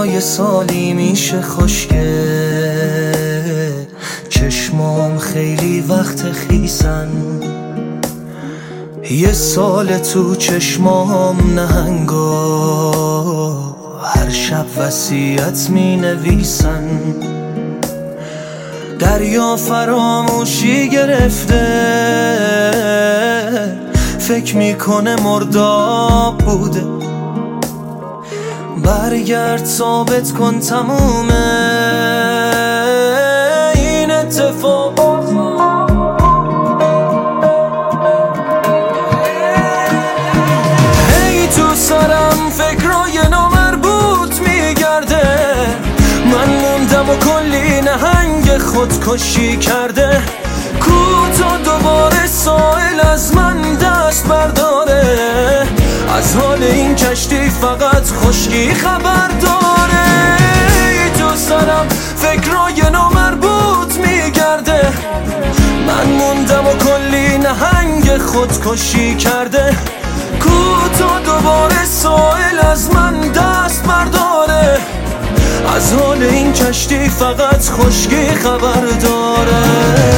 یه سالی میشه خوشگل، چشمام خیلی وقت خیسن، یه سال تو چشمام نهنگا هر شب وصیت می نویسن. دریا فراموشی گرفته، فکر میکنه مرداب بوده، برگرد ثابت کن تمومه این اتفاق. هی تو سرم فکرای نامربوط میگرده، من موندم و کلی نهنگ خودکشی کرده. کوتا دوباره سائل از من دست برداره، از حال این کشتی فقط خشکی خبر داره. تو سرم فکرای نامربوط میگرده، من موندم و کلی نهنگ خودکشی کرده. کوتا دوباره سائل از من دست برداره، از حال این کشتی فقط خشکی خبر داره.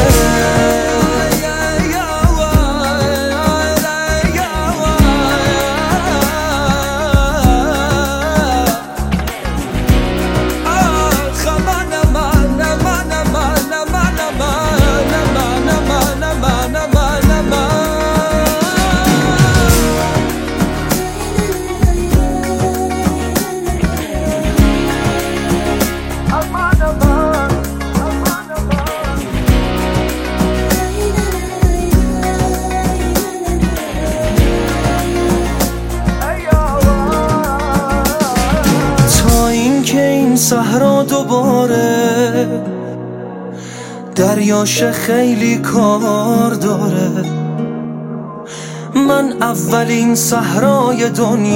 صحرا دوباره دریاش خیلی کار داره، من اولین صحرای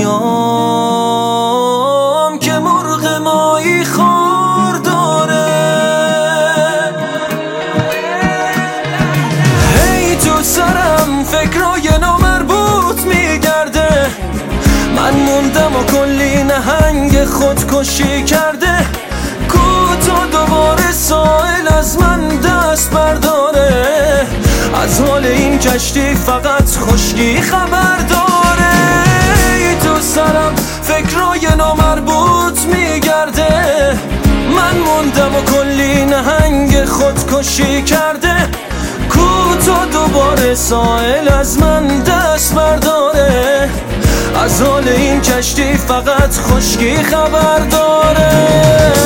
دنیام که مرغ ماهی خوار داره. هی تو سرم فکرای نامربوط میگرده، من موندم و کلی نهنگ خودکشی کرده. کوتا دوباره سائل از من دست برداره، از حال این کشتی فقط خشکی خبر داره. تو سرم فکرای نامربوط میگرده، من موندم و کلی نهنگ خودکشی کرده. کوتا دوباره سائل از من دست برداره، از حال این کشتی فقط خشکی خبر داره.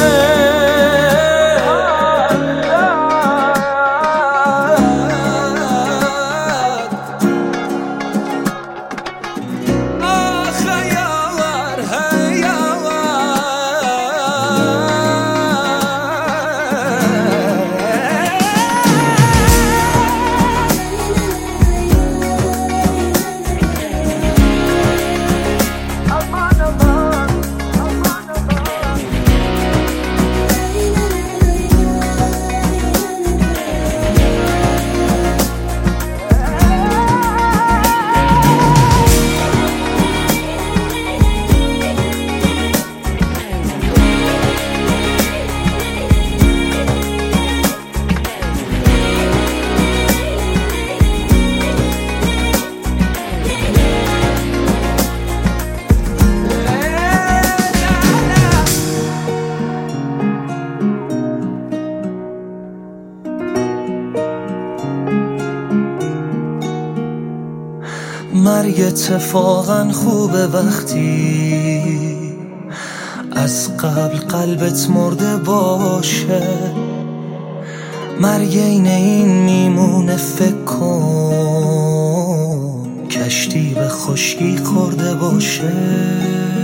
مرگ اتفاقا خوبه وقتی از قبل قلبت مرده باشه، مرگ این میمونه فکر کن کشتی به خشکی خورده باشه.